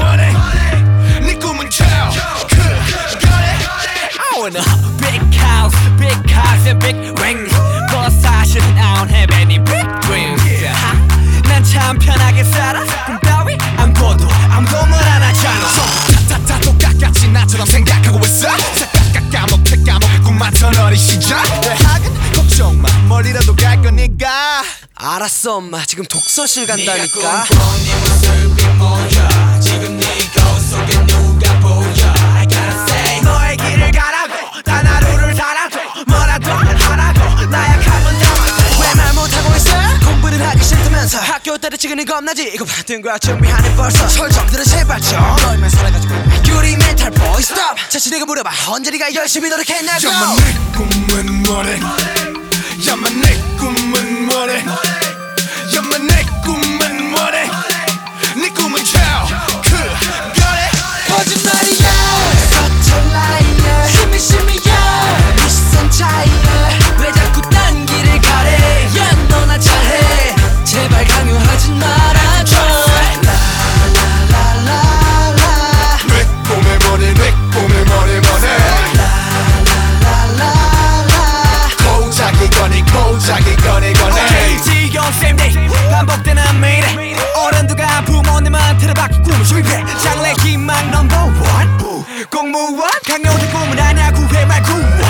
money 네 꿈은 cow I want a big house and big ring But 사실은 I don't have any big dreams 난 참 편하게 살아 꿈 따위 안 꿔도 아무것도 안 하잖아 다 똑같이 나처럼 생각하고 있어 까먹고 맞던 어린 시절 내 학은 걱정 마 멀리라도 갈 거니까 알았어 엄마 지금 독서실 간다니까 네 모습이 뭐야 지금 네 거울 속에 누가 보여 I gotta say 너의 길을 가라고 단 하루를 살아도 뭐라도 하라고 나약함은 담아도 왜 말 못하고 있어 공부는 하기 싫다면서 학교 때려치기는 겁나지 이거 받은 거야 준비하네 벌써 설정들은 제발 좀 너희만 살아가지고 유리 멘탈 보이 스톱 자신에게 물어봐 언제 네가 열심히 노력했냐고 야마 내 꿈은 뭐래 야마 내 꿈은 뭐래 야마 내 꿈은 뭐래 네 꿈은 cow 그거래 거짓말이야 Such a liar 심이야 네 시선 차이야 왜 자꾸 딴 길을 가래 야 너나 잘해 제발 강요하지 말아줘 라라라라라 내 꿈의 머리 내 꿈의 머리 고작이 거니 오케이 지겨운 same day 반복되는 매일 어른들과 부모님한테 받기 꿈을 실패 장래 희망 넘버 원 공무원 강요된 꿈은 아냐 구해 말 구원